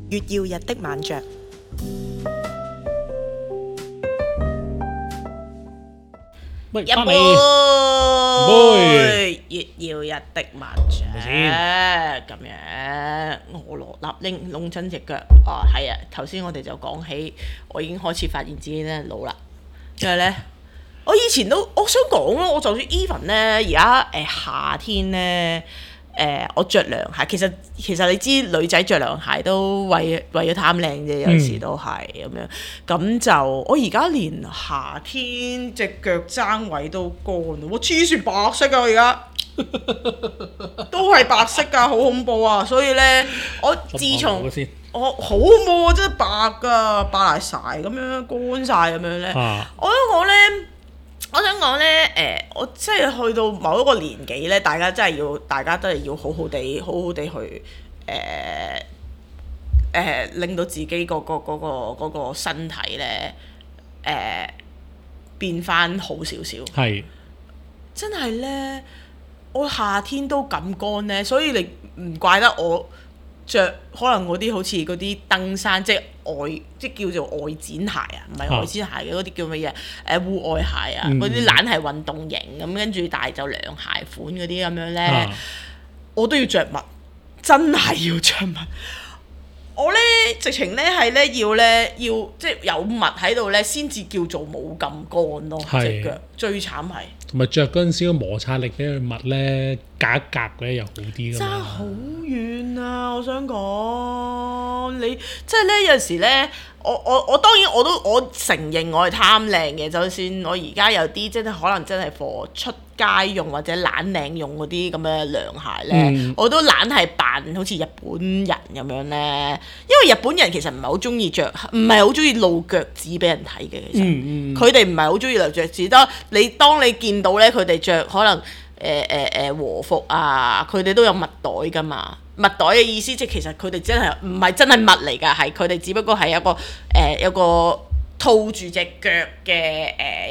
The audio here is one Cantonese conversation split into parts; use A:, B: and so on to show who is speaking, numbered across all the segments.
A: 月曜日的晚酌。
B: 喂，
A: 一
B: 翻嚟
A: 杯月曜日的晚酌
B: 係咪先
A: 咁樣，我羅立拎弄親隻腳。係啊，頭先我哋就講起，我已經開始發現自己咧老啦，因為咧我以前都我想講咯，我就算 even 咧而家夏天咧。我着涼鞋，其實你知女仔着涼鞋都為咗貪靚啫，有時都係咁樣。咁就我而家連夏天隻腳踭位都乾，我黐線白色啊！而家都係白色㗎，好恐怖啊！所以咧，我自從我好恐怖啊，真係白㗎，白賴晒咁樣，乾晒咁樣咧。我想講咧，我即係去到某一個年紀咧，大家都係要好好地去令到自己嗰個身體咧變翻好少少。
B: 係
A: 真係咧，我夏天都咁乾咧，所以你唔怪得我着可能嗰啲好似嗰啲登山即叫做外展鞋啊，唔係外展鞋嘅嗰啲叫乜嘢？戶外鞋啊，嗰啲懶係運動型咁，跟住但係就涼鞋款嗰啲咁樣咧，我都要着襪，真係要着襪。我咧直情咧係咧要即係有襪喺度咧，先至叫做冇咁乾咯隻腳。最慘係
B: 同埋着嗰陣時個摩擦力俾佢襪咧隔一隔咧又好啲㗎嘛。
A: 爭好遠啊！我想講你即係咧有時咧，我當然我承認我係貪靚嘅，就算我而家有啲即係可能真係貨出街用或者懶靚用嗰啲咁嘅涼鞋咧，我都懶係扮好似日本人咁樣咧，因為日本人其實唔係好中意着，唔係好中意露腳趾俾人睇嘅。其實佢哋唔係好中意露腳趾，當你見到咧佢哋着可能和服啊，佢哋都有襪袋噶嘛。襪袋嘅意思即係其實佢哋真係唔係真係襪嚟㗎，係佢哋只不過係一個套住隻腳嘅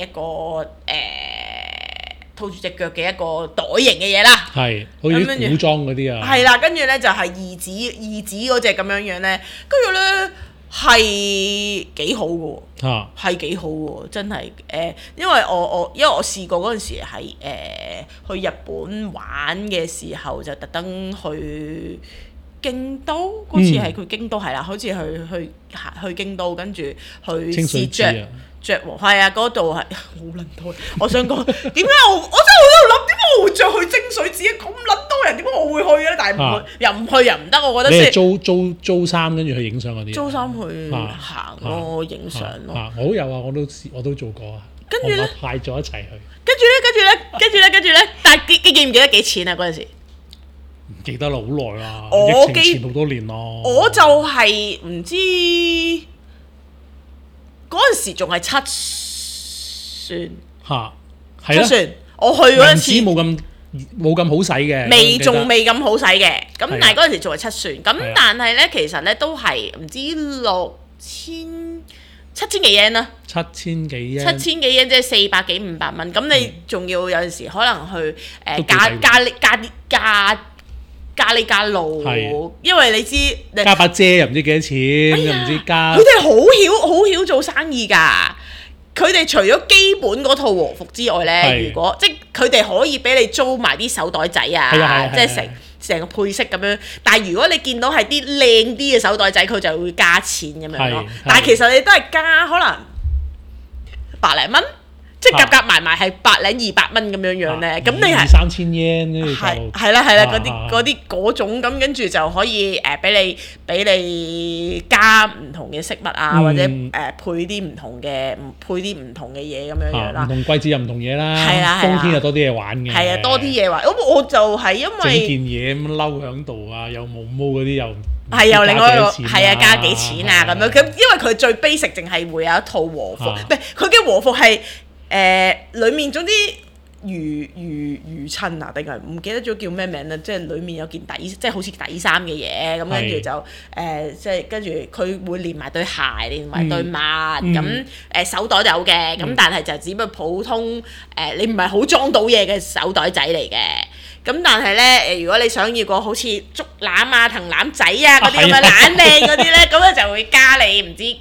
A: 套住隻腳嘅一個袋型嘅嘢啦。
B: 係，好似啲古裝嗰啲啊。
A: 係啦，跟住咧就係二指嗰隻咁樣樣咧，跟住咧係幾好嘅喎，係幾好喎，真係因為我試過嗰陣時係去日本玩嘅時候，就特登去京都，嗰次係去京都係啦，好似去京都，跟住去試着喎，係啊，嗰度係好撚多。我想講點解我真係喺度諗點解我會着去清水寺咁撚多人，點解我會去咧？但係唔去又唔得，我覺得。
B: 你係租衫跟住去影相嗰啲？
A: 租衫去行咯，影相咯。
B: 我都有啊，我都做過啊。
A: 跟住咧，
B: 派咗一齊去。
A: 跟住咧，但係記唔記得幾錢啊？嗰陣時
B: 唔記得啦，好耐啦，疫情前好多年咯。
A: 我就係唔知。嗰陣時仲係七船，我去嗰陣時
B: 冇咁好使嘅，
A: 仲未咁好使嘅。咁但係嗰陣時仲係七船，咁但係咧其實咧都係唔知7,000幾 yen 啦，7,000幾 yen 即係400幾500蚊。咁你仲要有陣時可能去加呢加路，因為你知
B: 加把遮又唔知幾多錢，又唔知加。
A: 佢哋好曉做生意㗎。佢哋除咗基本嗰套和服之外咧，如果即係佢哋可以俾你租埋啲手袋仔啊，即係成個配飾咁樣。但係如果你見到係啲靚啲嘅手袋仔，佢就會加錢咁樣咯。但係其實你都係加可能百零蚊。即係夾埋係200蚊咁樣樣咧，咁你係
B: 2,000-3,000 yen，跟住
A: 係啦嗰種咁，跟住就可以俾你加唔同嘅飾物啊，或者配啲唔同嘅嘢咁樣樣啦。
B: 唔同季節又唔同嘢啦，
A: 係啊，
B: 冬天又多啲嘢玩嘅。
A: 係啊，多啲嘢玩。咁我就係因為
B: 整件嘢咁嬲喺度啊，有毛毛嗰啲又
A: 係又另外一個係啊，加幾錢啊咁樣。咁因為佢最 basic 淨係會有一套和服，唔係佢嘅和服係。裡面總之魚襯啊，定係唔記得咗叫咩名啦？即係裡面有件底，即係好似底衫嘅嘢，咁跟住就即係跟住佢會連埋對鞋，連埋對襪，咁手袋就有嘅，咁但係就只不過普通你唔係好裝到嘢嘅手袋仔嚟嘅。咁但係咧如果你想要個好似竹籃啊、藤籃仔啊嗰啲咁嘅懶靚嗰啲咧， 會加你唔知幾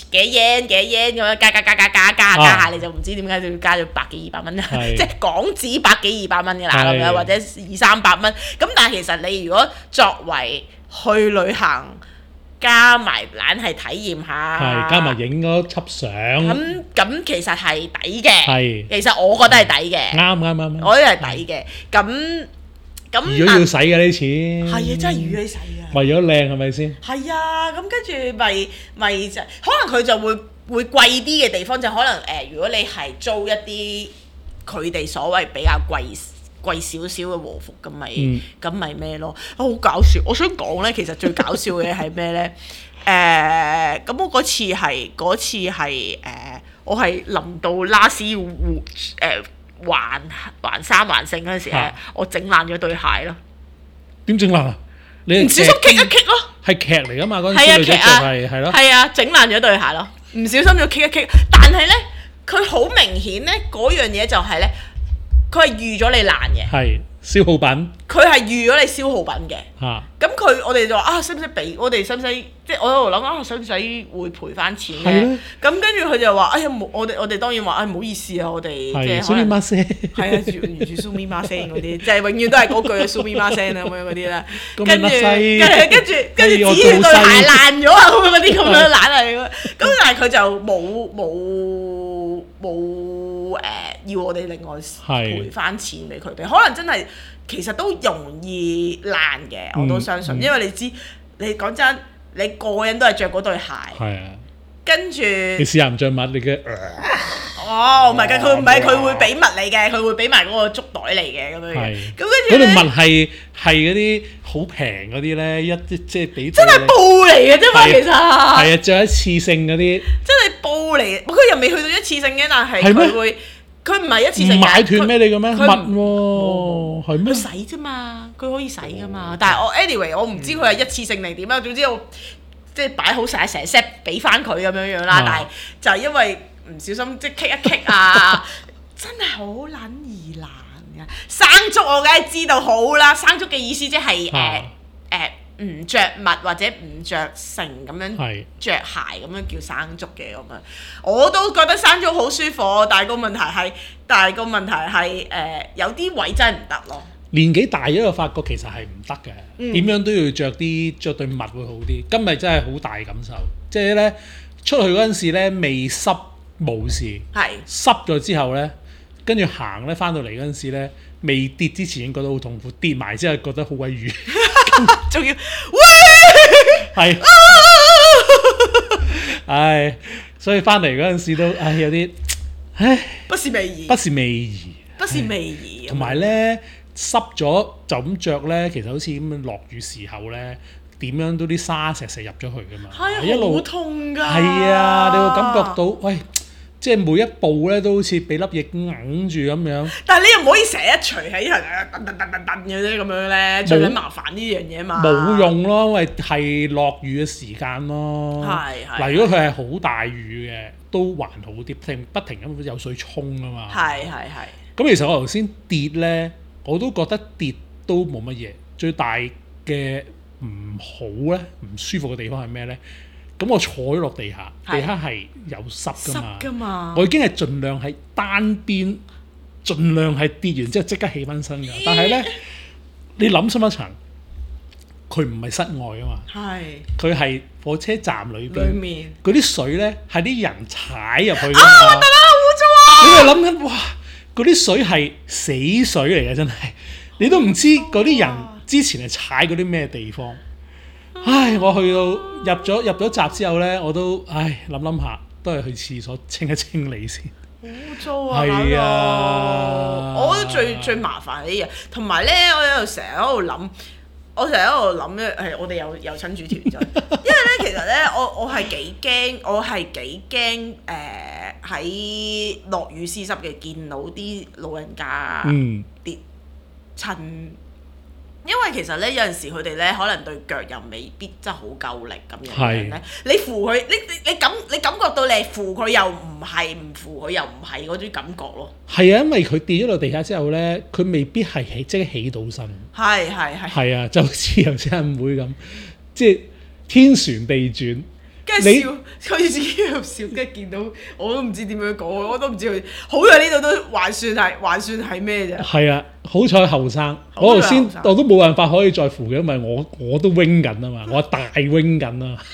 A: yen咁樣加下，你就唔知點解就要加咗100幾200蚊，即係港紙100幾200蚊㗎啦咁樣，或者200-300蚊。咁但係其實你如果作為去旅行，加埋懶係體驗下，
B: 加埋影嗰輯相，
A: 咁其實係抵嘅。
B: 係，
A: 其實我覺得係抵嘅。
B: 啱，
A: 我覺得係抵嘅。咁
B: 如果要使嘅啲錢，
A: 係啊，真係預你使嘅。
B: 為咗靚係咪先？
A: 係啊，咁跟住咪就可能佢就會貴啲嘅地方，就可能如果你係租一啲佢哋所謂比較貴少少嘅和服，咁咪咩咯？好搞笑！我想講咧，其實最搞笑嘅係咩咧？咁我嗰次係我係臨到拉斯環三環四嗰陣時咧，我整爛咗對鞋咯。
B: 點整爛啊？你
A: 唔小心棘一棘咯。
B: 係劇嚟㗎嘛？嗰陣時女仔就係咯。
A: 係啊，整爛咗對鞋咯。唔小心就棘一棘，但係咧，佢好明顯咧，嗰樣嘢就係咧。佢係預咗你爛嘅，
B: 係消耗品。
A: 佢係預咗你消耗品嘅。咁我哋就話使唔使俾？我哋使唔使即係我喺度諗使唔使會賠翻錢咧？咁跟住佢就話：哎呀冇，我哋當然話唔好意思啊，我哋即係可能係啊，完全蘇咪媽聲嗰啲，即係永遠都係嗰句蘇咪媽聲咁樣嗰啲啦。跟住指住對鞋爛咗啊咁樣嗰啲咁樣爛嚟咁，但係佢就冇要我哋另外賠翻錢俾佢哋，可能真係其實都容易爛嘅，我都相信，因為你知你講真，你個個人都係着嗰對鞋，跟住
B: 你試下唔着襪，你嘅
A: 唔係嘅，佢唔係佢會俾襪你嘅，佢會俾埋嗰個足袋嚟嘅咁樣嘅，咁跟住
B: 嗰對襪係嗰啲好平嗰啲咧，即係俾
A: 真係布嚟嘅啫嘛，其實係
B: 啊，着一次性嗰啲
A: 真係布嚟嘅，佢又未去到一次性嘅，但係佢會。佢唔係一次性嘅，
B: 買斷咩你嘅咩？襪喎，係咩？
A: 佢洗啫嘛，佢可以洗噶嘛。但係我 anyway 我唔知佢係一次性定點啦。總之我即係擺好晒成 set 俾翻佢咁樣樣啦。但係就係因為唔小心即係棘一棘啊，真係好撚易爛㗎。生竹我梗係知道好啦，生竹嘅意思即係唔着襪或者唔着成咁樣着鞋咁樣叫生竹嘅咁樣，我都覺得生竹好舒服，但係個問題係有啲位真係唔得咯。
B: 年紀大咗就發覺其實係唔得嘅，點樣都要着對襪會好啲。今日真係好大感受，即係咧出去嗰陣時咧未濕冇事，濕咗之後咧跟住行咧翻到嚟嗰陣時咧未跌之前已經覺得好痛苦，跌埋之後覺得好鬼瘀。仲要喂，係，唉，所以翻嚟嗰陣時都有啲，
A: 不是味兒，
B: 不是味兒，
A: 不是味兒。同
B: 埋咧濕咗就咁着咧，其實好似咁樣落雨時候咧，點樣都啲沙石入咗去噶嘛，
A: 係好痛㗎。
B: 係啊，你會感覺到喂。即係每一步咧都好似俾粒嘢硬住咁樣。但係你又唔可以成日除喺度嘅啫咁樣咧，最緊麻煩呢樣嘢嘛。冇用咯，因為係落雨嘅時間咯。嗱，如果佢係好大雨嘅，都還好啲，不停咁有水衝啊嘛。係。咁其實我頭先跌咧，我都覺得跌都冇乜嘢。最大嘅唔好咧，唔舒服嘅地方係咩咧？咁我坐咗落地下，地下係有濕㗎嘛，我已經係盡量係單邊，盡量係跌完之後即刻起翻身㗎。但係咧，你諗深一層，佢唔係室外啊嘛，佢係火車站裏面嗰啲水咧係啲人踩入去㗎嘛。得啦，污糟啊！你咪諗緊，哇！嗰啲水係死水嚟嘅，真係你都唔知嗰啲人之前係踩嗰啲咩地方。唉，我去到入咗閘之後咧，我都諗下，都係去廁所清一清理先。污糟啊！係啊，
A: 我覺得最麻煩呢啲嘢，同埋咧，我成日喺度諗，我哋有親主團咗，因為咧其實咧，我係幾驚喺落雨濕濕嘅見到啲老人家跌親。因為其實咧有陣時佢哋咧可能對腳又未必真係好夠力咁樣咧，你扶佢，你感覺到你係扶佢又唔係，唔扶佢又唔係嗰種感覺咯。係啊，因為佢跌咗落地下之後咧，佢未必係即刻起到身。係啊，就好似頭先阿妹咁，即係天旋地轉。 跟住笑，佢自己喺度笑，跟住見到我都唔知點樣講，我都唔知佢好在呢度都還算係咩啫？
B: 係啊，好彩後生，我頭先我都冇辦法可以再扶嘅，因為我都 wing 緊啊嘛，我大 wing 緊啊，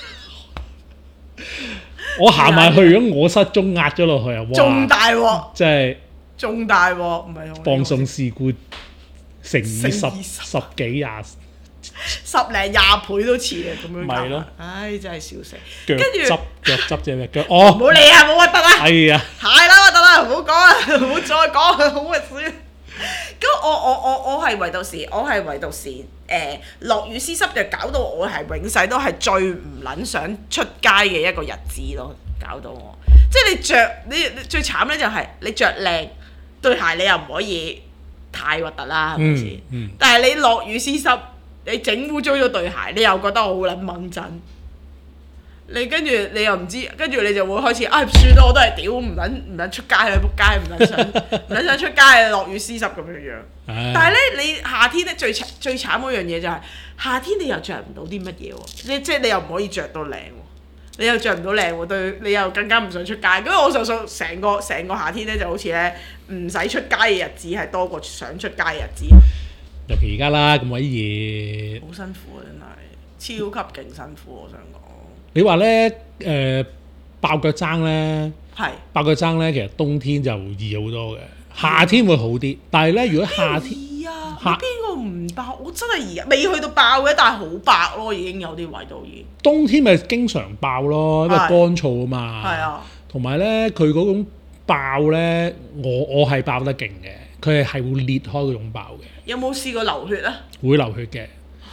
B: 我行埋去咁我失蹤壓咗落去啊！哇，
A: 仲大鑊，
B: 即係
A: 仲大鑊，唔係
B: 放送事故乘以十幾廿。
A: 10零20倍都似嘅咁樣，
B: 咪咯，
A: 唉真係笑死。
B: 跟住腳執隻咩腳？
A: 唔好理啊，冇核突啊！
B: 係啊，
A: 太啦核突啦，唔好講啊，唔好再講，好核突。咁我係唯獨是落雨絲濕就搞到我係永世都係最唔撚想出街嘅一個日子咯，搞到我。即係你最慘咧就係你着靚對鞋，你又唔可以太核突啦，係咪先？但係你落雨絲濕。你整污糟咗對鞋，你又覺得我好撚掹陣，你跟住你又唔知，跟住你就會開始算啦，我都係屌唔撚出街去仆街，唔撚想出街落雨絲濕咁樣。但係咧，你夏天咧最慘嗰樣嘢就係夏天你又着唔到啲乜嘢喎，即係你又唔可以着到靚喎，你又着唔到靚喎，對你又更加唔想出街。咁我就想成個夏天咧就好似咧唔使出街嘅日子係多過想出街嘅日子。
B: 尤其而家啦，咁鬼熱，
A: 好辛苦啊！真係超級勁辛苦，我想講。你
B: 話咧爆腳踭咧，爆腳踭咧，其實冬天就易好多嘅，夏天會好啲。但係咧，如果夏天
A: 易啊，邊個唔爆？我真係易啊，未去到爆嘅，但係好白咯，已經有啲位都已經。冬
B: 天咪經常爆咯，因為乾燥啊嘛。
A: 係啊。同
B: 埋咧，佢嗰種爆咧，我係爆得勁嘅。佢係會裂開嗰種爆嘅。
A: 有冇試過流血啊？
B: 會流血嘅，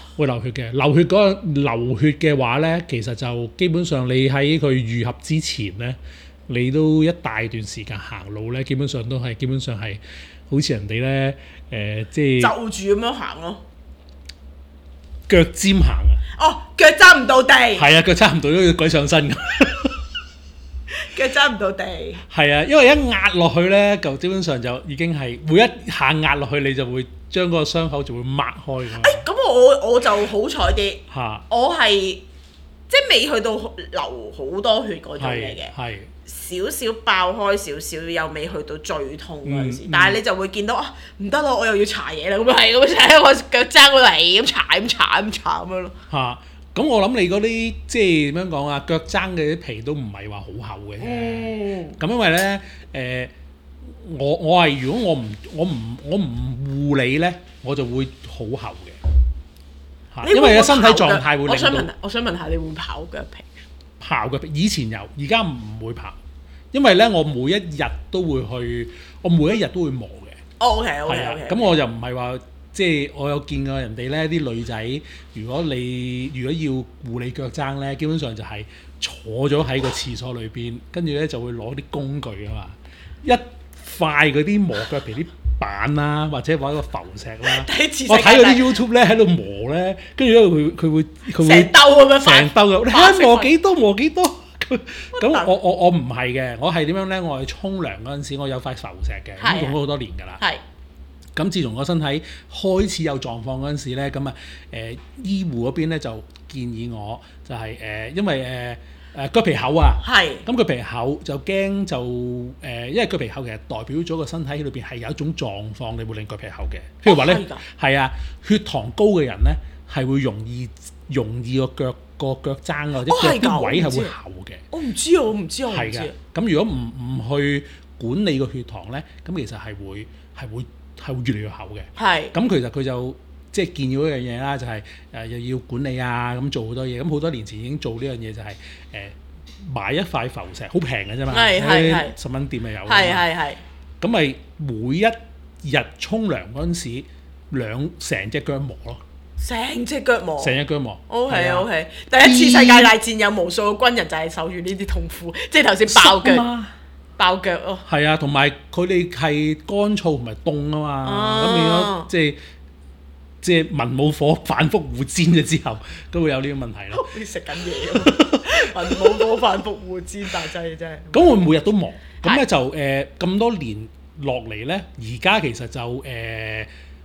B: 流血嘅話咧，其實就基本上你喺佢愈合之前咧，你都一大段時間行路咧，基本上係好似人哋咧即係
A: 就住咁樣行咯，
B: 腳尖行啊！
A: 哦，腳踭唔到地。係
B: 啊，腳踭唔到都要鬼上身㗎。
A: 腳踭唔到地，
B: 係啊，因為一壓落去咧，就基本上就已經係每一下壓落去，你就會將嗰個傷口就會擘開㗎。
A: 咁我就好彩啲，我係即係未去到流好多血嗰種嚟嘅，少少爆開少少，又未去到最痛嗰陣時，但係你就會見到唔得咯，我又要搽嘢啦，咁樣係咁喺我腳踭嗰度嚟咁搽咁樣咯。
B: 咁我諗你嗰啲即係點樣講啊？腳踭嘅啲皮都唔係話好厚嘅。咁因為咧我係如果我唔護理咧，我就會好厚嘅。因為個身體狀態會令到。
A: 我想問下，你會唔會刨腳皮？
B: 刨腳皮以前有，而家唔會刨，因為咧我每一日都會磨嘅。
A: OK。
B: 咁我又唔係話。即係我有見過人哋咧啲女仔，如果要護理腳踭咧，基本上就係坐咗喺個廁所裏邊，跟住咧就會攞啲工具啊嘛，一塊嗰啲磨腳皮啲板啦，或者揾個浮石啦，我睇嗰啲 YouTube 咧喺度磨咧，跟住咧佢會
A: 成兜咁樣，
B: 成兜嘅，你睇磨幾多？咁我唔係嘅，我係點樣咧？我係沖涼嗰陣時，我有塊浮石嘅，咁用咗好多年㗎啦。咁自從我身體開始有狀況嗰陣時咧，咁醫護嗰邊咧就建議我就係因為腳皮厚啊，咁腳皮厚就驚就因為腳皮厚其實代表咗個身體裏邊係有一種狀況，你會令腳皮厚嘅。譬如話咧，係啊，血糖高嘅人咧係會容易個腳踭或者腳啲位係會厚嘅。
A: 我唔知啊，我唔知。
B: 係㗎，咁如果唔去管理個血糖咧，咁其實係會越嚟越厚嘅。咁其實佢就即係建議一樣嘢啦，就係又要管理啊，咁做好多嘢。咁好多年前已經做呢樣嘢，就係買一塊浮石，好平嘅啫嘛，喺10蚊店咪有。咁咪每一日沖涼嗰陣時，成隻腳磨咯。成隻腳磨。OK。第一次世界大戰有無數個軍人就係受住呢啲痛苦，即係頭先爆腳咯。係啊，同埋佢哋係乾燥同埋凍啊嘛，咁變咗即係文武火反覆互煎咗之後，都會有呢個問題咯。好似食緊嘢文武火反覆互煎，但係真係。咁我每日都磨，咁咧就咁多年落嚟咧，而家其實就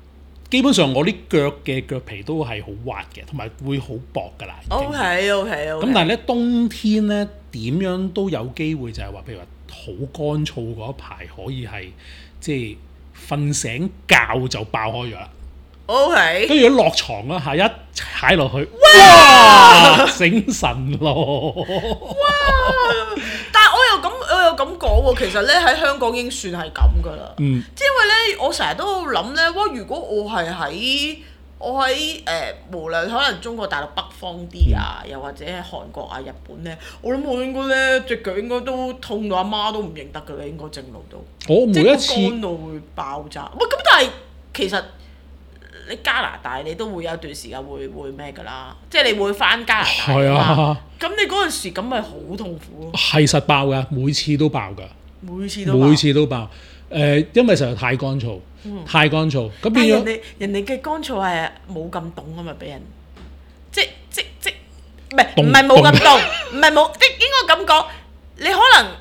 B: 基本上我啲腳嘅腳皮都係好滑嘅，同埋會好薄㗎啦。
A: OK。
B: 咁但係咧冬天咧點樣都有機會就係話，譬如話好乾燥嗰一排可以係即係瞓醒覺就爆開咗啦。
A: OK。
B: 跟住一落床啦嚇，一踩落去，哇！醒神咯！
A: 哇！但係我又咁講喎，其實咧喺香港已經算係咁㗎啦。即係因為咧，我成日都諗咧，哇！如果我喺無論可能中國大陸北方啲啊，又或者係韓國啊、日本咧，我諗我應該咧隻腳應該都痛到阿媽都唔認得㗎啦，應該正路都。
B: 我每一次
A: 乾到會爆炸。喂，咁但係其實你加拿大你都會有一段時間會咩㗎啦，即係你會返加拿大
B: 係啊。
A: 咁你嗰陣時咁咪好痛苦咯。
B: 係實爆㗎，每次都爆㗎。
A: 每次都爆。
B: 因為實在太乾燥，太乾燥，咁變咗
A: 人哋嘅乾燥係冇咁凍啊嘛，俾人即唔係冇咁凍，唔係冇，即應該咁講，你可能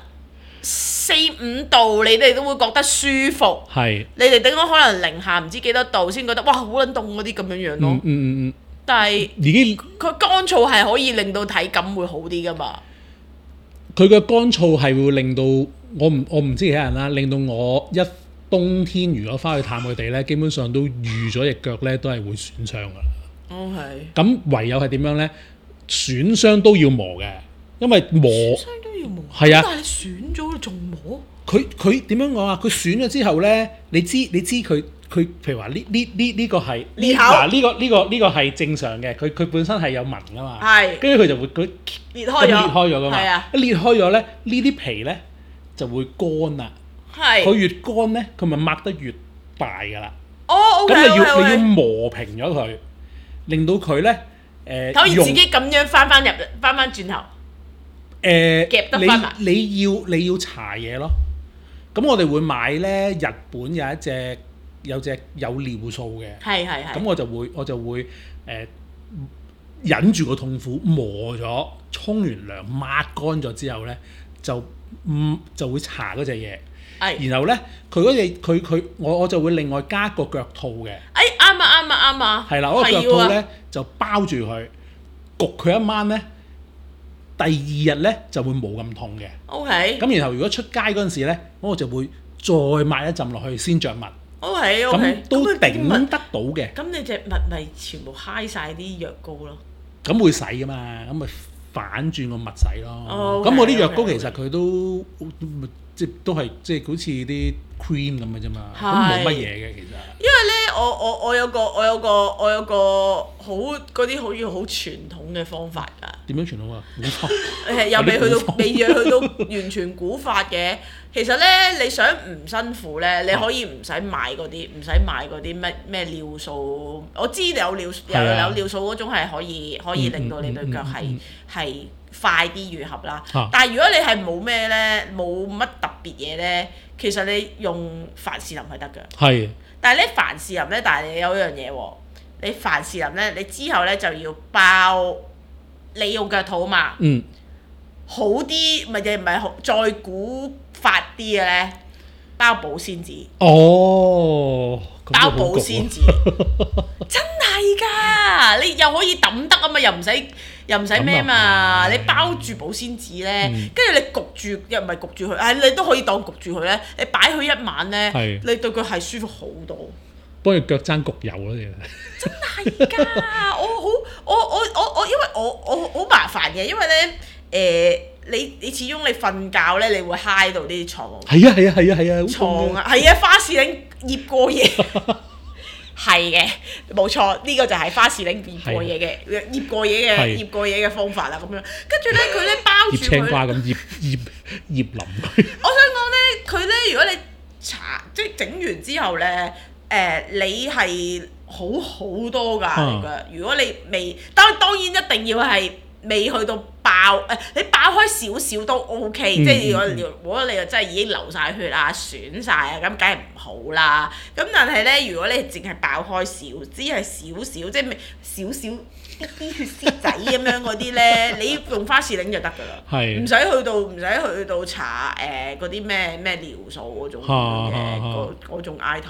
A: 4-5度你哋都會覺得舒服，
B: 係
A: 你哋頂多可能零下唔知幾多度先覺得哇好撚凍嗰啲咁樣咯。但係
B: 已經
A: 佢乾燥係可以令到體感會好啲噶嘛。
B: 佢嘅乾燥係會令到我唔知其他人啦，令到我一冬天如果翻去探佢哋咧，基本上都預咗隻腳咧都係會損傷噶啦。
A: OK。
B: 咁唯有係點樣咧？損傷都要磨嘅，因為磨
A: 損傷都要磨。
B: 係啊。
A: 但係你損咗你仲磨？
B: 佢點樣講啊？佢損咗之後咧，你知佢譬如話呢個係嗱呢個係正常嘅，佢本身係有紋噶嘛。係。跟住佢就會佢裂開咗噶嘛。係啊。一裂開咗咧，呢啲皮咧就會乾啦。係。佢越乾咧，佢咪擘得越大噶啦。
A: 哦 OK。
B: 咁你要磨平咗佢，令到佢咧
A: 可以自己咁樣翻轉頭。夾得翻埋。
B: 你要搽嘢咯。咁我哋會買咧，日本有隻有尿素嘅。係。咁我就會忍住個痛苦磨咗，沖完涼抹乾咗之後咧，就會搽嗰隻嘢。然後咧，我就會另外加個腳套嘅。
A: 啱啊！
B: 係啦，嗰個腳套咧就包住佢，焗佢一晚咧。第二日咧就會冇咁痛嘅。OK。咁然後如果出街嗰陣時咧，我就會再抹一浸落去先着襪。
A: OK。
B: 咁都頂得到嘅。
A: 咁你隻襪咪全部揩晒啲藥膏咯？
B: 咁會洗噶嘛？咁咪反轉個襪洗咯。咁我啲藥膏其實佢都都係即係好似啲 cream 咁嘅啫嘛，咁冇乜嘢嘅其實。
A: 因為咧，我有個好嗰啲好似好傳統嘅方法㗎。
B: 點樣傳統啊？古法
A: 又未去到完全古法嘅。其實咧，你想唔辛苦咧，你可以唔使買嗰啲咩尿素。我知有尿素嗰種係可以令到你對腳係快啲愈合啦。但係如果你係冇咩咧，冇乜特別嘢咧，其實你用凡士林係得㗎。係。但係咧凡士林咧，但係你有一樣嘢喎，你凡士林咧，你之後咧就要包你用腳套啊嘛。好啲咪就唔係好再古法啲嘅咧，包保鮮紙。包保鮮紙，真係㗎！你又可以抌得啊嘛，又唔使咩嘛。你包住保鮮紙咧，跟住你焗住又唔係焗住佢，你都可以當焗住佢咧。你擺佢一晚咧，你對佢係舒服好多。
B: 幫佢腳踭焗油咯，
A: 真係㗎！我因為我好麻煩嘅，因為咧你始終你瞓覺咧，你會揩到啲床。係啊！床啊，係啊，花士令醃過嘢。係嘅，冇錯，呢個就係花士令醃過嘢嘅方法啦，咁樣。跟住咧，佢咧包住佢。醃青瓜咁醃淋佢。我想講咧，佢咧如果你即係整完之後咧，你係好多㗎。如果你未當然一定要係未去到爆你爆開少少都 OK，即係如果你又真係已經流晒血啊、損晒啊，咁梗係唔好啦。咁但係咧，如果你淨係爆開只係少少，即係少少一啲血絲仔咁樣嗰啲咧，你用花士令就得㗎啦，唔使去到搽嗰啲咩尿素嗰種嘅嗰種 item 咯。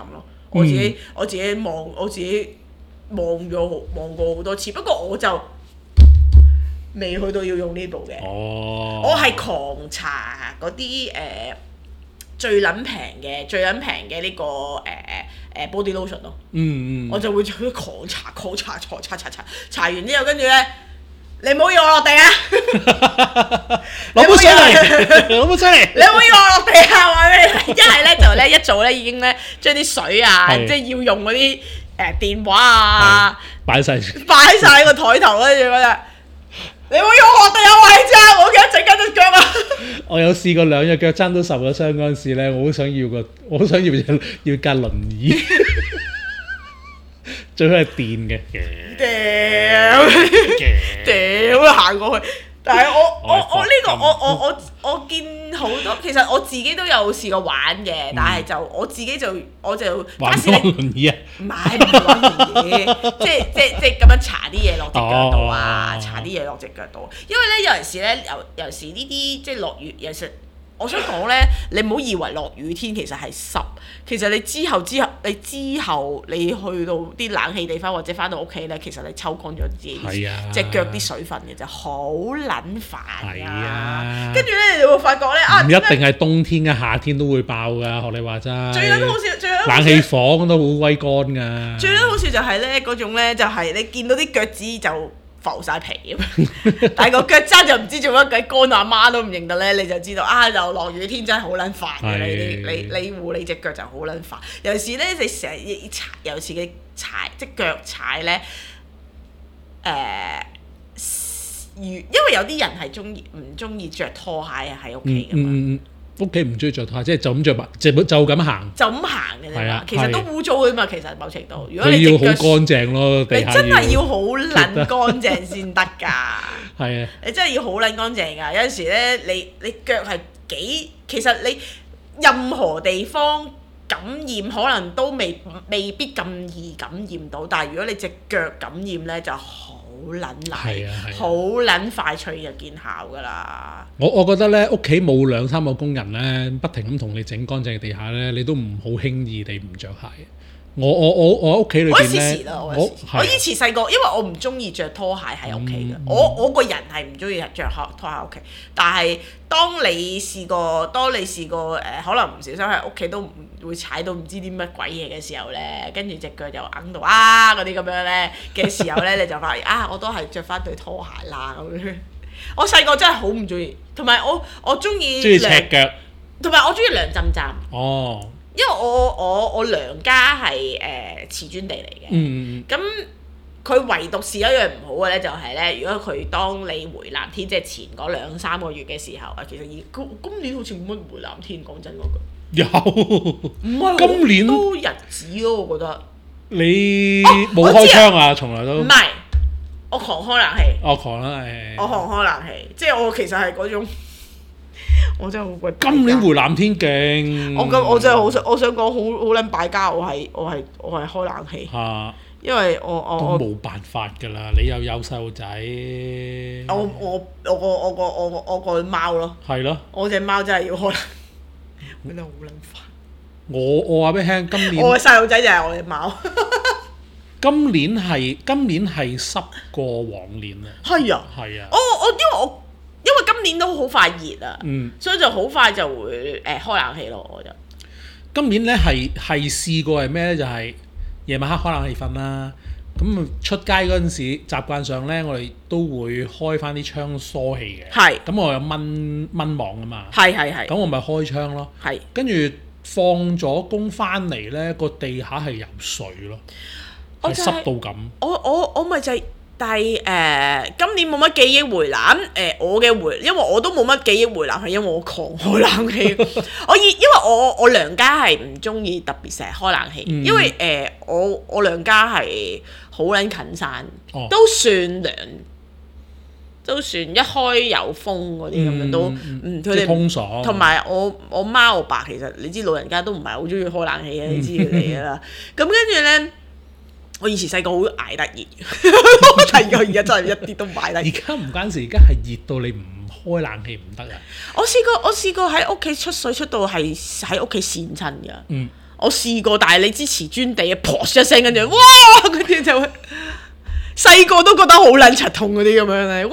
A: 我自己望過好多次，不過我就未去到要用呢部嘅。我係狂搽嗰啲最撚平嘅呢個body lotion 咯。我就會狂搽完之後，跟住咧，你唔好要我落地啊！
B: 攞杯水嚟，攞杯水嚟。
A: 你唔好要我落地啊！話俾你聽，一係咧就咧一早咧已經咧將啲水啊，即係要用嗰啲電話啊，擺晒喺個台頭，跟住嗰陣，你唔好要我落地啊！話你知啊，我記得整緊隻腳啊！
B: 我有試過兩隻腳踭都受咗傷嗰陣時咧，我好想要架輪椅。最好係電嘅，屌
A: 行過去，但係我見好多，其實我自己都有試過玩嘅，但係我自己就
B: 玩輪椅啊，
A: 唔係玩輪椅，即咁樣搽啲嘢落隻腳度啊，搽啲嘢落隻腳度，因為咧有時呢啲即係落雨，有時。我想講咧，你唔好以為落雨天其實係濕，其實你之後你去到啲冷氣地方或者翻到屋企咧，其實你抽乾咗自己隻腳啲水分嘅就好撚煩啊！跟住咧，你就會發覺咧
B: 唔一定係冬天嘅，夏天都會爆㗎，學你話齋。最撚
A: 好笑，
B: 冷氣房都好鬼乾㗎。
A: 最撚好笑就係咧嗰種咧，就係你見到啲腳趾就浮晒皮咁，但係個腳踭就唔知做乜鬼，乾阿媽都唔認得咧，你就知道就落雨天真係好撚煩嘅。你護你隻腳就好撚煩。尤其是咧，你成日尤其是嘅即腳踩咧，因為有啲人係唔中意着拖鞋喺屋企㗎嘛。
B: 屋企唔中意着拖鞋，即係就咁着就咁行。就咁
A: 行嘅啫嘛，其實都污糟嘅嘛。其實某程度，如果
B: 你要好乾淨咯，
A: 你真係要好撚乾淨先得㗎。
B: 係啊，
A: 你真係要好撚乾淨㗎。有陣時咧，你腳係其實你任何地方感染可能都未必咁易感染到，但係如果你隻腳感染咧，就好撚難，好撚快脆就見效㗎啦。
B: 我覺得咧，屋企冇2-3個工人咧，不停咁同你整乾淨嘅地下咧，你都唔好輕易地唔着鞋。我屋企裏邊咧，
A: 我以前細個，因為我唔中意着拖鞋喺屋企嘅，我個人係唔中意着拖鞋喺屋企。但係當你試過可能唔小心喺屋企都唔會踩到唔知啲乜鬼嘢嘅時候咧，跟住隻腳就硬到嗰啲咁樣咧嘅時候咧，你就發現我都係着翻對拖鞋啦咁樣。我細個真係好唔中意，同埋我中意
B: 赤腳，
A: 同埋我中意涼浸浸。因為我娘家係瓷磚地嚟嘅，咁佢唯獨是一樣唔好嘅咧，就係咧，如果佢當你回南天，即係前嗰2-3個月嘅時候其實今年好似冇乜回南天，講真嗰句。
B: 有，
A: 唔係今年都日子咯，我覺得。
B: 你冇開窗啊？從來都
A: 唔係，我狂開冷氣。
B: 我狂開
A: 冷氣，即係我其實係嗰種。我真係好鬼。
B: 今年回南天勁。
A: 我真係我想講好撚敗家，我係開冷氣。因為我
B: 都冇辦法㗎啦，你又有細路仔。
A: 我個貓咯。係咯。我隻貓真係要開冷氣，覺得好撚煩。
B: 我話俾你聽，今年
A: 我嘅細路仔就係我隻貓。
B: 今年係濕過往年啊。係啊。
A: 因為今年都好快熱啊，所以就好快就會開冷氣咯。我就
B: 今年咧係試過係咩咧？就係夜晚黑開冷氣瞓啦。咁出街嗰陣時，習慣上咧，我哋都會開翻啲窗疏氣嘅。係。咁我有蚊網啊嘛。係。咁我咪開窗咯。係。跟住放咗工翻嚟咧，個地下係有水咯，係濕到咁。
A: 我咪就係。但係今年冇乜記憶回南，因為我都冇乜記憶回南，係因為我狂開冷氣。因為我娘家係唔中意特別成日開冷氣，因為我娘家係好撚近山，都算涼，都算一開有風嗰啲咁樣都，佢哋通爽。同埋我媽我爸其實你知老人家都唔係好中意開冷氣嘅，你知佢哋㗎啦。咁跟住咧。我以前細個好捱得熱，但係而家真係一啲都唔捱得熱。
B: 而家唔關事，而家係熱到你唔開冷氣唔得啊！
A: 我試過喺屋企出水出到係喺屋企跣親㗎。 我試過，但係你支瓷磚地啊，噗一聲跟住，哇！嗰啲就會細個都覺得好撚柒痛嗰啲咁樣咧，哇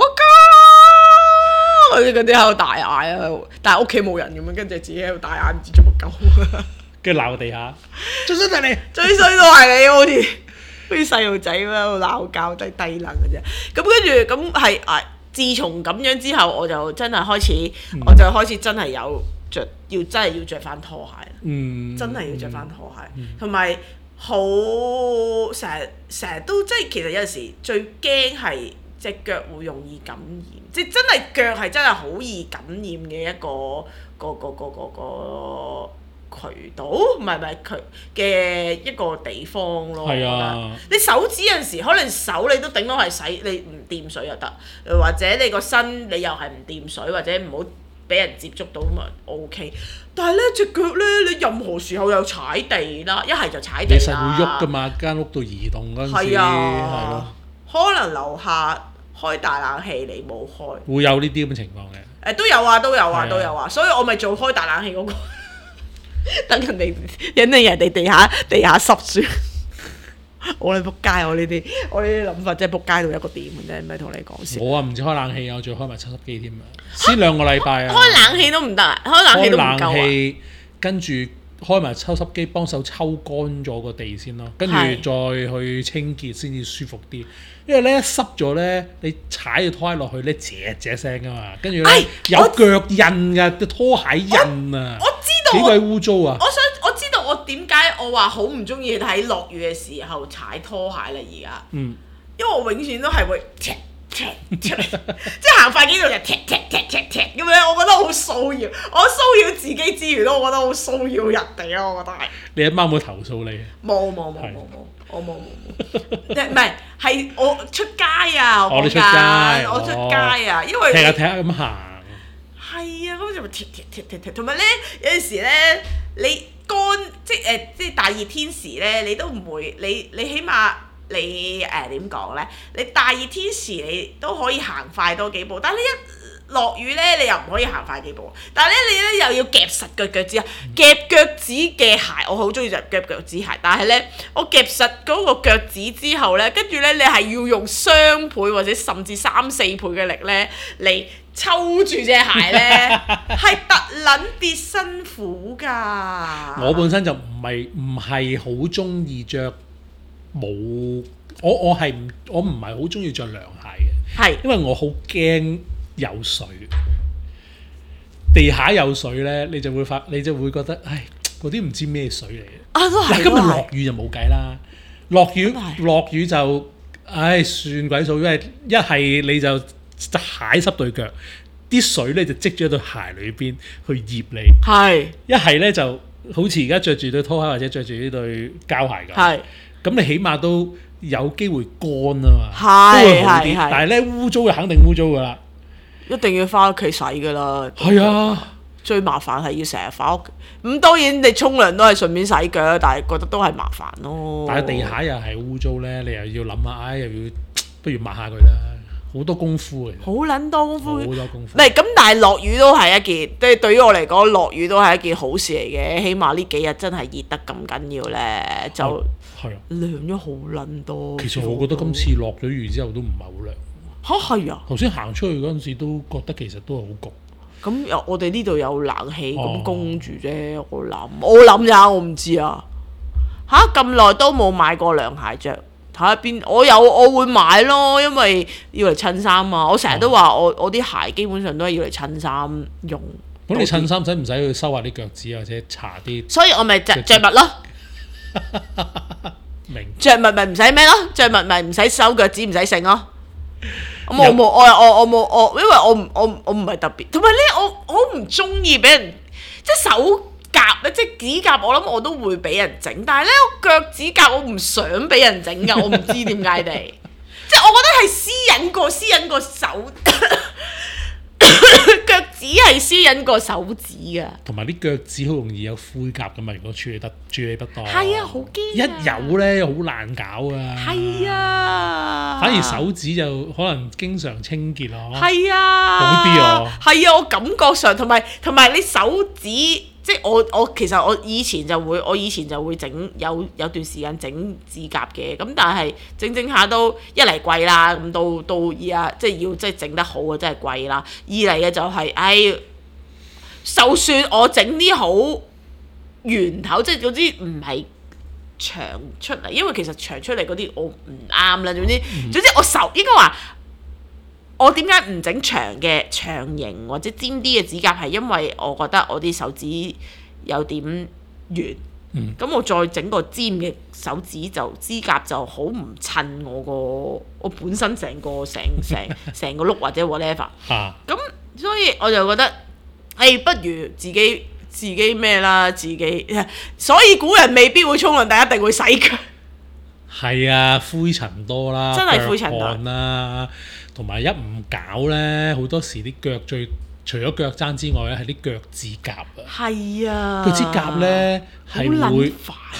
A: 嗰啲喺度大嗌啊，但係屋企冇人咁樣，跟住自己喺度大嗌，唔知做乜鳩，
B: 跟住鬧地下，最衰就係你，
A: 最衰都係你，好似細路仔咁喺度鬧交，低能嘅啫。咁跟住咁係自從咁樣之後，我就真係開始，我就開始真係有真係要着翻拖鞋，真係要着翻拖鞋，同埋好成日都即係其實有陣時最驚係隻腳會容易感染，即係真係腳係真係好易感染嘅一個渠道，唔係佢嘅一個地方咯。係啊，你手指有陣時可能手你都頂多係洗，你唔掂水又得，或者你個身你又係唔掂水，或者唔好俾人接觸到咁啊 OK。但係咧隻腳咧，你任何時候又踩地啦，一係就踩地啦。其實會喐㗎嘛，間屋度移動嗰陣時，係咯。可能樓下開大冷氣你冇開，會有呢啲咁嘅情況嘅。都有啊，所以我咪做開大冷氣嗰個。等人哋地下濕住，我哋仆街，我呢啲諗法真係仆街到一個點嘅啫，唔係同你講笑。我啊唔止開冷氣啊，我仲開埋抽濕機添啊！先2個禮拜啊，開冷氣都唔得啊，開冷氣都唔夠啊。跟住開埋抽濕機幫手抽乾咗個地先咯，跟住再去清潔先至舒服啲。因為咧一濕咗咧，你踩個拖鞋落去咧，啫聲噶嘛，跟住咧有腳印㗎，拖鞋印啊！我知道幾鬼污糟啊！我知道我點解我話好唔中意喺落雨嘅時候踩拖鞋啦而家。因為我永遠都係會踢，即係行快幾度就踢咁樣，我覺得好騷擾。我騷擾自己之餘都，我覺得好騷擾人哋咯。我覺得係。你阿媽冇投訴你？冇，我冇，唔係我出街啊！我出街啊！因為踢下咁行。係啊，咁就踢，同埋咧有陣時咧，你乾即係大熱天時咧，你都唔會，你起碼你點講咧？你大熱天時你都可以行快多幾步，但係你一落雨咧，你又唔可以行快幾步。但係咧，你咧又要夾實個腳趾啊！夾腳趾嘅鞋，我好中意就夾腳趾鞋。但係咧，我夾實嗰個腳趾之後咧，跟住咧，你係要用雙倍或者甚至3、4倍嘅力咧嚟抽住隻鞋咧，係特撚啲辛苦㗎。我本身就唔係好中意着冇，我唔係好中意着涼鞋嘅，因為我好驚有水，地下有水咧，你就會覺得，唉，嗰啲唔知咩水嚟嘅。嗱，今日落雨就冇計啦，落雨就，唉，算鬼數，因為一係你就鞋濕對腳，啲水咧就積咗喺對鞋裏邊去醃你。係。一係咧就好似而家着住對拖鞋或者着住呢對膠鞋咁。係。咁你起碼都有機會乾啊嘛，都會好啲。但係咧污糟就肯定污糟㗎啦。一定要翻屋企洗㗎啦。係啊，最麻煩係要成日翻屋企。咁當然你沖涼都係順便洗腳，但係覺得都係麻煩咯。但係地下又係污糟咧，你又要諗下，唉，又要不如抹下佢啦，好多功夫嘅。好撚多功夫。好多功夫。唔係咁，但係落雨都係一件，即係對於我嚟講，落雨都係一件好事嚟嘅。起碼呢幾日真係熱得咁緊要咧，就涼咗好撚多。其實我覺得今次落咗雨之後都唔係好涼。嚇係啊！頭先行出去嗰陣時都覺得其實都係好焗。咁我哋呢度有冷氣咁供住啫，我諗咋，我唔知啊。嚇咁耐都冇買過涼鞋着，睇下邊我會買咯，因為要嚟襯衫啊。我成日都話我啲鞋基本上都係要嚟襯衫用。咁你襯衫使唔使去收下啲腳趾或者搽啲？所以我咪着襪咯。明。着襪咪唔使咩咯？着襪咪唔使收腳趾，唔使剩咯。我冇，因為我唔係特別，同埋咧我好唔中意俾人即係手甲咧，即係指甲，我諗我都會俾人整，但係咧我腳趾甲我唔想俾人整㗎，我唔知點解地，即係我覺得係私隱過手腳趾係私隱過手指㗎。同埋啲腳趾好容易有灰甲㗎嘛，如果處理不當。係啊，好驚！一有咧好難搞啊。係啊。反而手指就可能經常清潔咯。係啊。好啲啊。係啊，我感覺上同埋你手指即即係我其實我以前就會整有段時間整指甲嘅，咁但係整下都一嚟貴啦，咁到而家即係要即係整得好啊，真係貴啦。二嚟嘅就係就算我整啲好圓頭，即係總之唔係長出嚟，因為其實長出嚟嗰啲我唔啱啦。總之我手應該話。我點解唔整長型或者尖啲嘅指甲？係因為我覺得我啲手指有點圓，咁我再整個尖嘅手指指甲就好唔襯我本身成個 look 或者 whatever。咁所以我就覺得，不如自己咩啦，所以古人未必會沖涼，但一定會洗腳。
B: 係啊，灰塵多啦，
A: 真係灰塵多
B: 啦。同埋一唔搞咧，好多時啲腳除咗腳踭之外咧，係啲腳趾甲啊。係啊，腳趾甲咧係會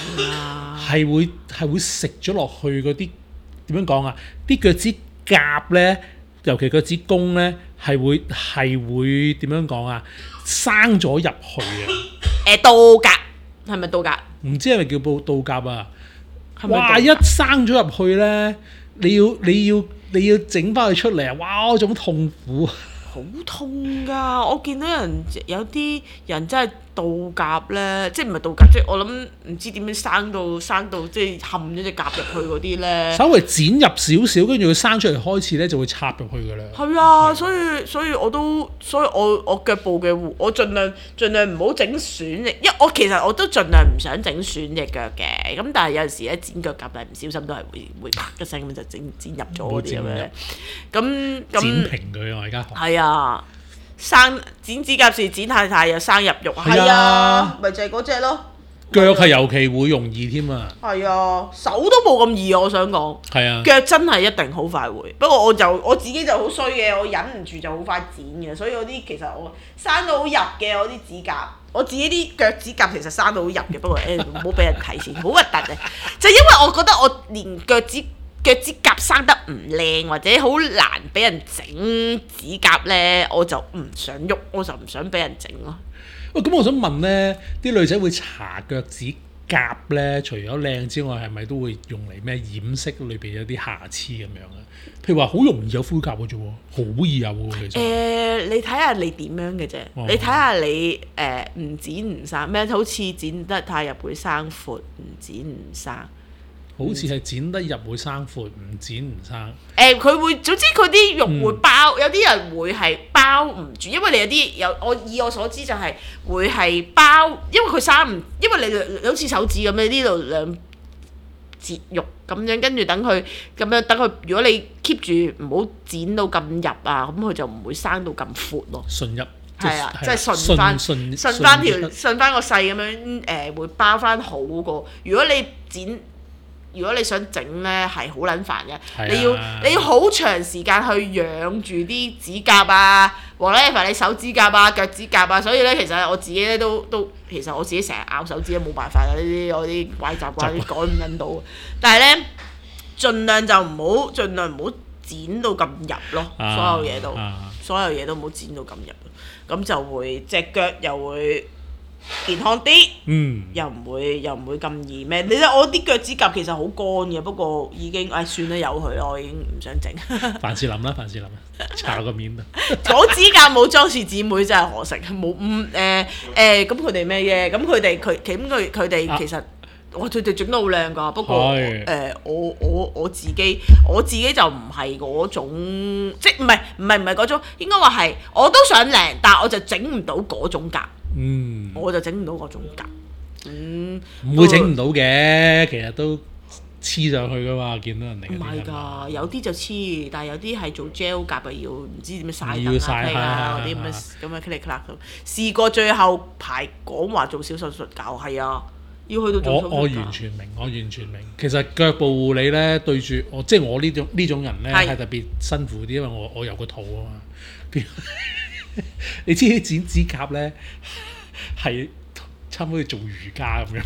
B: 係會食咗落去嗰啲點樣講啊？啲腳趾甲咧，尤其腳趾公咧，係會點樣講啊？生咗入去啊！
A: 倒甲係咪倒甲？
B: 唔知係咪叫倒甲啊？哇！一生咗入去咧，你要整翻佢出嚟啊！哇，嗰種痛苦，
A: 好痛㗎！我見到有啲人真係倒甲咧，即係唔係倒甲，即係我諗唔知點樣生到即係冚咗隻甲入去嗰啲咧。稍
B: 微剪入少少，跟住佢生出嚟開始咧就會插入去㗎啦。
A: 係啊，所以我腳部嘅我盡量唔好整損翼，因為我其實我都盡量唔想整損隻腳嘅。咁但係有陣時咧剪腳甲係唔小心都係會啪一聲咁就剪入咗嗰啲咁樣。咁
B: 剪平佢我而家學。
A: 係啊。剪指甲時剪太又生入肉，係啊，咪就係嗰隻咯。
B: 腳係尤其會容易添啊。
A: 係啊，手都冇咁易啊！我想講。係啊。腳真係一定好快會，不過我自己就好衰嘅，我忍唔住就好快剪嘅，所以嗰啲其實我生到好入嘅我啲指甲，我自己啲腳趾甲其實生到好入嘅，不過唔好俾人睇先，好核突嘅，就因為我覺得我連腳趾甲生得唔靚或者好難俾人整指甲咧，我就唔想喐，我就唔想俾人整咯。
B: 咁我想問咧，啲女仔會搽腳趾甲咧，除咗靚之外，係咪都會用嚟咩掩飾裏邊有啲瑕疵咁樣啊？譬如話好容易有灰甲嘅啫喎，好易有喎其實。
A: 你睇下你點樣嘅啫，你睇下你唔剪唔生咩？好似剪得太入會生闊，唔剪唔生。
B: 好似係剪得入會生闊，唔剪唔生。
A: 佢會，總之佢啲肉會包，有啲人會係包唔住，因為你有啲以我所知就係會係包，因為佢生唔，因為你好似手指咁樣呢度兩節肉咁樣，跟住等佢咁樣等佢，如果你 keep 住唔好剪到咁入啊，咁佢就唔會生到咁闊咯。
B: 順入。
A: 係啊，即係順翻個細咁樣會包翻好過。如果你想整咧係好撚煩嘅，你要好長時間去養住啲指甲啊，或者你手指甲啊、腳趾甲啊，所以咧其實我自己咧都其實我自己成日咬手指都冇辦法嘅，呢啲我啲壞習慣啲改唔撚到。但係咧盡量唔好剪到咁入咯，所有嘢都唔好剪到咁入，咁就會隻腳又會健康啲，又唔會咁易咩？你睇我啲腳趾甲其實好乾嘅，不過已經算啦，由佢啦，我已經唔想整。
B: 凡士林啦，搽個面度。
A: 講指甲冇裝飾姊妹真係可惜，冇咁佢哋咩嘅？咁佢哋其實佢哋整得好靚㗎，不過我自己就唔係嗰種，即係唔係嗰種，應該話係我都想靚，但係我就整唔到嗰種甲。我就整唔到嗰種甲，
B: 唔會整唔到嘅，其實都黐上去噶嘛，見到人哋。唔係
A: 㗎，有啲就黐，但係有啲係做 gel 甲啊，要唔知點樣曬燈啊嗰啲咁嘅 click clack 試過最後排講話做小手術搞，係啊，要去到做手術。我
B: 完全明。其實腳部護理咧，對住我即係我呢種人咧係特別辛苦啲，因為我有個肚啊嘛。你知啲剪指甲咧係差唔多做瑜伽咁樣。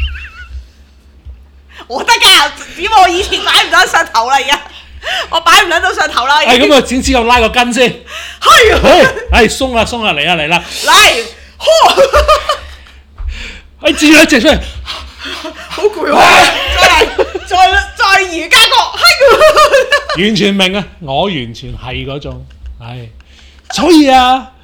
B: 我得㗎，
A: 只不過我以前擺唔到上頭啦，而家我擺唔到上頭啦。
B: 係咁啊，剪指甲拉個筋先。係。鬆啦，嚟啦。嚟。 自兩隻出嚟，
A: 好攰喎！再瑜伽角，
B: 完全明啊！我完全係嗰種，係，所以啊，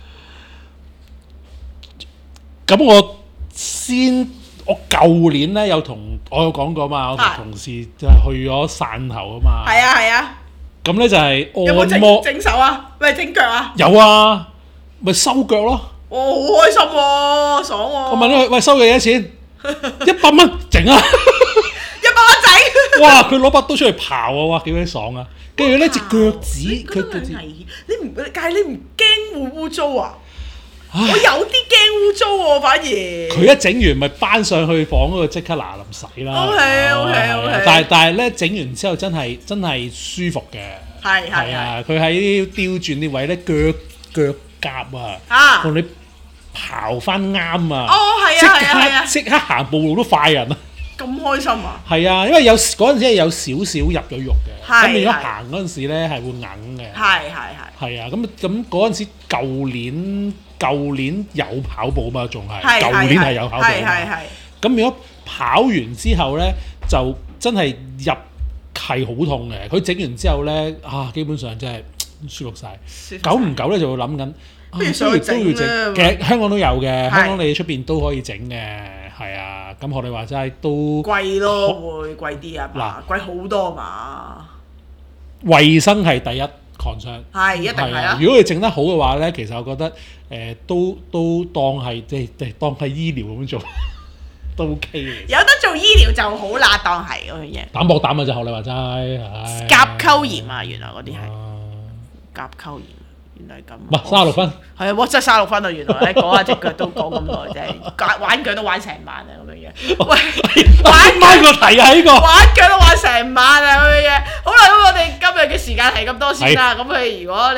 B: 咁我舊年咧我有講過嘛，我同同事就係去咗汕頭啊嘛。
A: 係啊。
B: 咁咧就係
A: 有冇整手啊？咪整腳啊？
B: 有啊，咪收腳咯。
A: 好開心喎，爽喎！
B: 我問佢：喂，收腳幾多錢？100蚊整啊！100
A: 蚊整。
B: 哇！佢攞把刀出嚟刨啊！哇，幾鬼爽啊！跟住咧隻腳趾，佢
A: 危險。但係你唔驚會污糟啊？我有啲驚污糟喎，反而。佢
B: 一整完咪搬上去房嗰度即刻嗱臨洗啦。
A: OK。
B: 但係咧整完之後真係舒服嘅。係啊，佢喺刁轉啲位咧腳甲啊，同你刨翻啱啊。係啊。即刻行步路都快人啊！
A: 咁開心啊！
B: 係啊，因為嗰陣時係有少少入咗肉嘅，咁變咗行嗰陣時咧係會硬嘅。係啊，咁嗰陣時舊年有跑步嘛，仲係舊年係有跑步。咁如果跑完之後咧，就真係入係好痛嘅。佢整完之後咧，基本上真係舒服晒。久唔久咧就會諗緊，不如都要整。其實香港都有嘅，香港你出邊都可以整嘅。係啊，咁學你話齋都
A: 貴咯，會貴啲啊，貴好多嘛。
B: 衞生係第一 concern，
A: 係一定係啦。
B: 如果你整得好嘅話咧，其實我覺得都當係當係醫療咁做都 OK 嘅。
A: 有得做醫療就好啦，當係嗰樣嘢。
B: 膽薄膽啊！就學你話齋，
A: 甲溝炎啊，原來嗰啲係甲溝炎。原來咁，
B: 唔係36分，
A: 係啊，真係36分啊！原來咧講下隻腳都講咁耐，真係玩腳都玩成晚啊咁樣嘢。喂，
B: 玩個題啊呢個，
A: 玩腳都玩成晚啊咁樣嘢。好啦，咁我哋今日嘅時間係咁多先啦。咁如果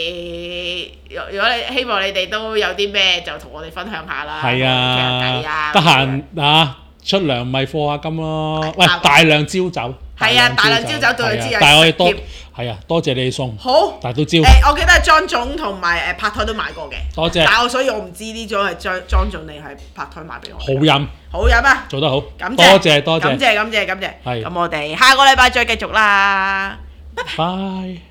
A: 你希望你哋都有啲咩就同我哋分享下啦，
B: 係啊，
A: 傾下偈啊，
B: 得閒啊出糧咪課下金咯。喂，大量招走。
A: 係啊，大量招走對佢知啊。
B: 但係我哋多謝你送。
A: 好。
B: 但係都招。
A: 我記得係莊總同埋拍台都買過嘅。
B: 多謝。
A: 但所以我唔知呢種係莊總你係拍台買俾我。
B: 好飲。好
A: 飲啊！
B: 做得好。
A: 感謝。
B: 多謝。
A: 感謝。
B: 係。
A: 咁我哋下個禮拜再繼續啦。拜拜。
B: 拜。